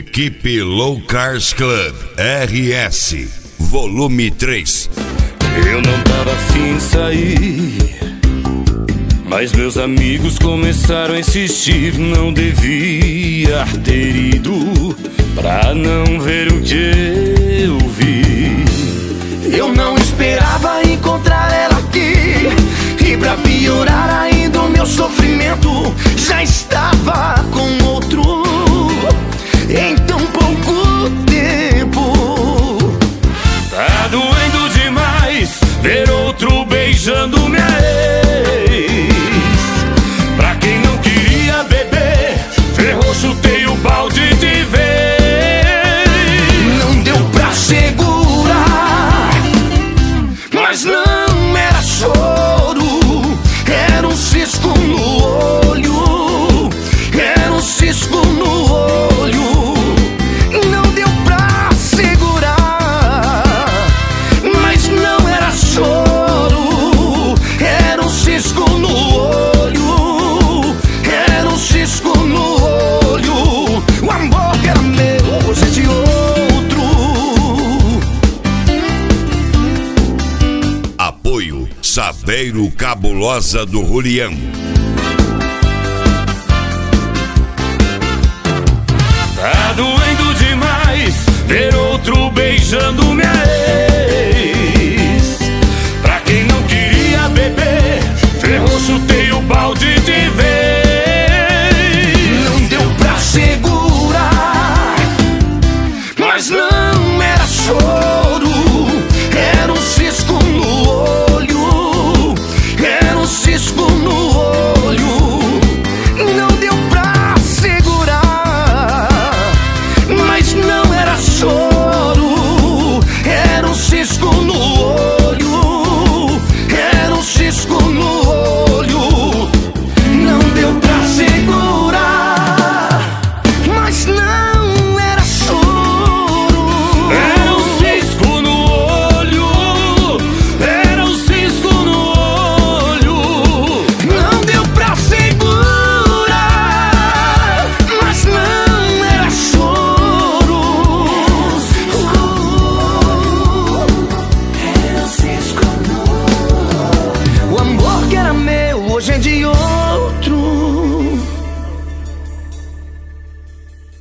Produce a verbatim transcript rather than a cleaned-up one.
Equipe Low Cars Club R S, volume três. Eu não tava afim de sair, mas meus amigos começaram a insistir. Não devia ter ido pra não ver o que eu vi. Eu não esperava encontrar ela aqui, e pra piorar ainda o meu sofrimento já estava com outro em tão pouco tempo. Tá doendo demais ver outro beijando minha ex. Pra quem não queria beber, ferrou, chutei o balde de vez. Não deu pra segurar, mas não era choro, era um cisco no olho, era um cisco no olho. Não deu pra segurar, mas não era choro, era um cisco no olho, era um cisco no olho. O amor que era meu hoje é de outro. Apoio Saveiro Cabulosa do Julião. Tá doendo demais ver outro beijando minha ex.